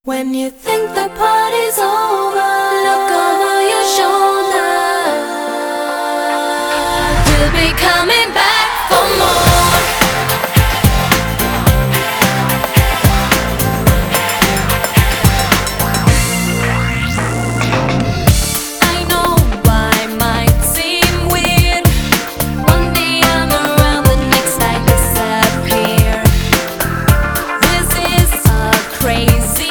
When you think the party's over, look over your shoulder. We'll be coming back for more. I know I might seem weird. One day I'm around, the next I disappear. This is a crazy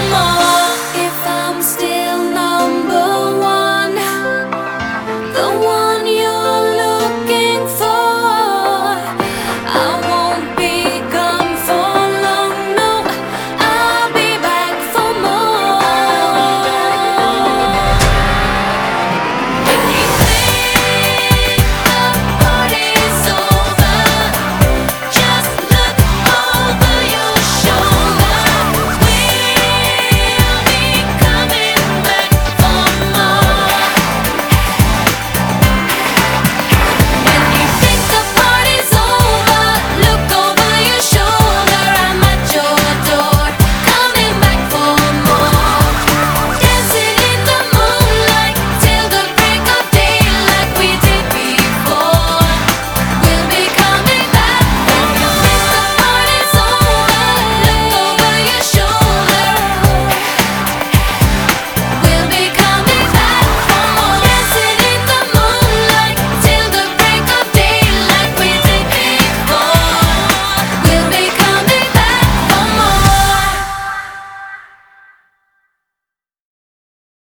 the one